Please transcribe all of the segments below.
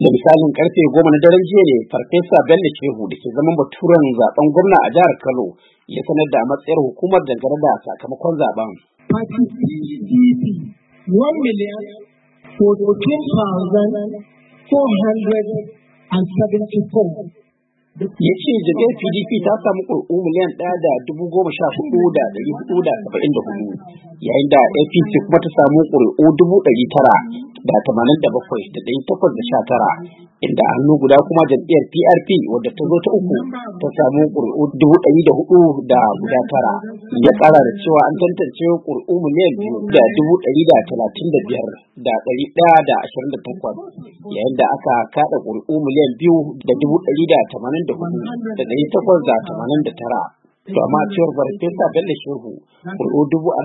Da misalin karfe 10 na daren jiya ne Farfesa Bello Shehu da ke zaman baturen zaben gwamna a jihar Kano ya sanar da matsayar hukumar dangane da sakamakon zaben. Party PDP 1,014,474. Ya ce jam'iyyar PDP ta samu ƙuri'u miliyan 1,014,474 yayin da APC kuma ta samu ƙuri'u 987,819 inda a hannu guda kuma jam'iyyar PRP wadda ta zo ta uku ta samu ƙuri'u 100,009. Ya ƙara da cewa an tantance ƙuri'u miliyan 2,134,128 yayin da aka kaɗa ƙuri'u miliyan 2,184,889. To amma cewar Farfesa Bello Shehu ƙuri'u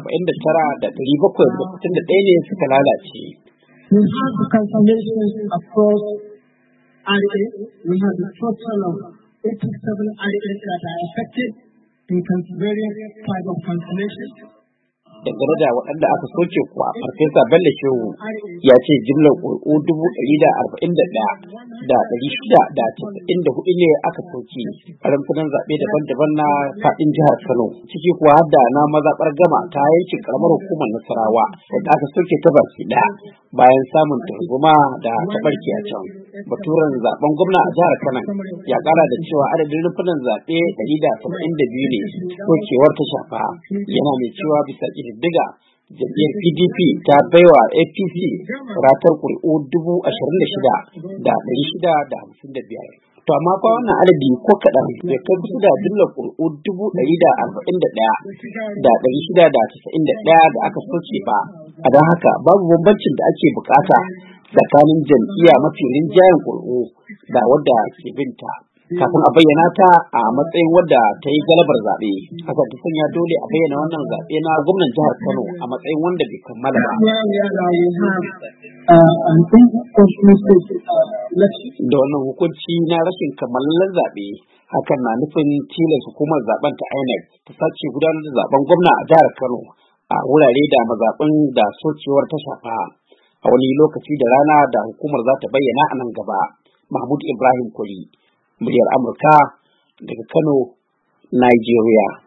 49,761 ne suka lalace. We have the cancellations across RA. We have the total of 87 RAs that are affected in various types of cancellation. Dangane da waɗanda aka soke kuwa Farfesa Bello Shehu ya ce jimlar ƙuri'u 141,694 ne aka soke a rumfunan zaɓe daban-daban na faɗin jihar Kano, ciki kuwa har da na mazaɓar Gama ta yankin ƙaramar hukumar Nasarawa wadda aka soke ta baki ɗaya bayan samun tarzoma da ta ɓarke a can. Baturen zaben gwamna a jihar Kano ya ƙara da cewa adadin rumfunan zaɓe 172 ne sokewar ta shafa, yana mai cewa bisa ƙididdiga jam'iyyar PDP ta baiwa APC ratar ƙuri'u 26,655. To amma fa wannan adadi ko kaɗan bai kai kusa da jimlar ƙuri'u 141,691 da aka soke ba. A don haka babu bambancin da ake bukata tsakanin jam'iyya mafi rinjayen ƙuri'u da wadda ke binta kafin a bayyana ta a matsayin wadda ta yi galabar zaɓe. Haka ta sanya dole a bayyana wannan zaɓe na gwamnan jihar Kano a matsayin wanda bai kammala ba. Da wannan hukunci na rashin kammalallen zaɓe, hakan na nufin tilas hukumar zaben ta INEC ta sace gudanar da zaben gwamna a jihar Kano a wurare da mazaɓin da sokewar ta shafa a wani lokaci da rana da hukumar za ta bayyana a nan gaba. Mahmud Ibrahim Kwari, muryar Amurka daga Kano, Nigeria.